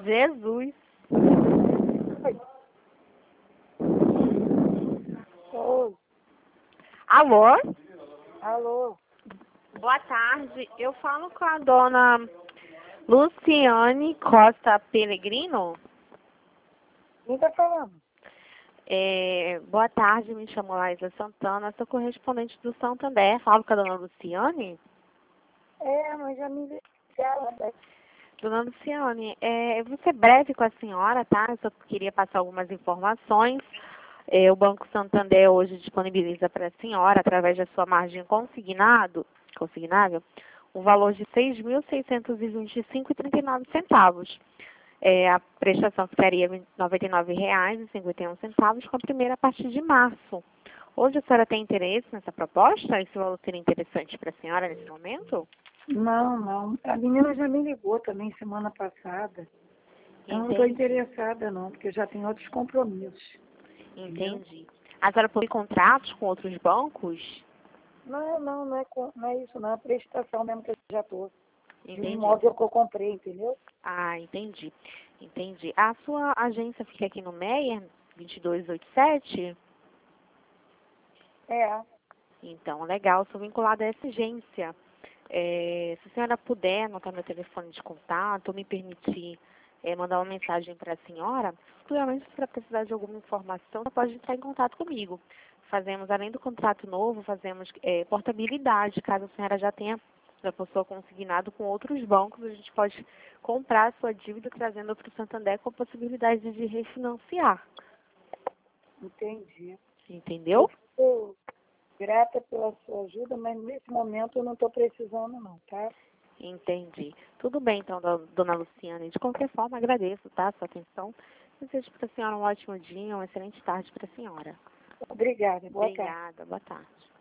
Jesus. Oi. Alô? Alô. Boa tarde. Eu falo com a dona Luciane Costa Pellegrino. Quem tá falando? Boa tarde, me chamo Laísa Santana, sou correspondente do Santander. Falo com a dona Luciane. Mas já me ligaram. Dona Luciane, eu vou ser breve com a senhora, tá? Eu só queria passar algumas informações. O Banco Santander hoje disponibiliza para a senhora, através da sua margem consignável, um valor de R$ 6.625,39. A prestação ficaria R$ 99,51 com a primeira a partir de março. Hoje a senhora tem interesse nessa proposta? Esse valor seria interessante para a senhora nesse momento? Não. A menina já me ligou também semana passada. Eu não estou interessada não, porque eu já tenho outros compromissos. Entendi. A senhora possui contratos com outros bancos? Não é isso não. É a prestação mesmo que eu já estou. De um Entendi. imóvel que eu comprei, entendeu? Ah, entendi. A sua agência fica aqui no Meier, 2287? Então, legal, sou vinculada a essa agência. Se a senhora puder anotar meu telefone de contato, ou me permitir mandar uma mensagem para a senhora, futuramente, se ela precisar de alguma informação, ela pode entrar em contato comigo. Fazemos, além do contrato novo, fazemos portabilidade, caso a senhora já possua consignado com outros bancos, a gente pode comprar a sua dívida trazendo para o Santander com a possibilidade de refinanciar. Entendi. Entendeu? Eu fico grata pela sua ajuda, mas nesse momento eu não estou precisando não, tá? Entendi. Tudo bem, então, dona Luciane. De qualquer forma, agradeço, tá, a sua atenção. Desejo para a senhora um ótimo dia, uma excelente tarde para a senhora. Obrigada. Boa tarde. Obrigada. Boa tarde.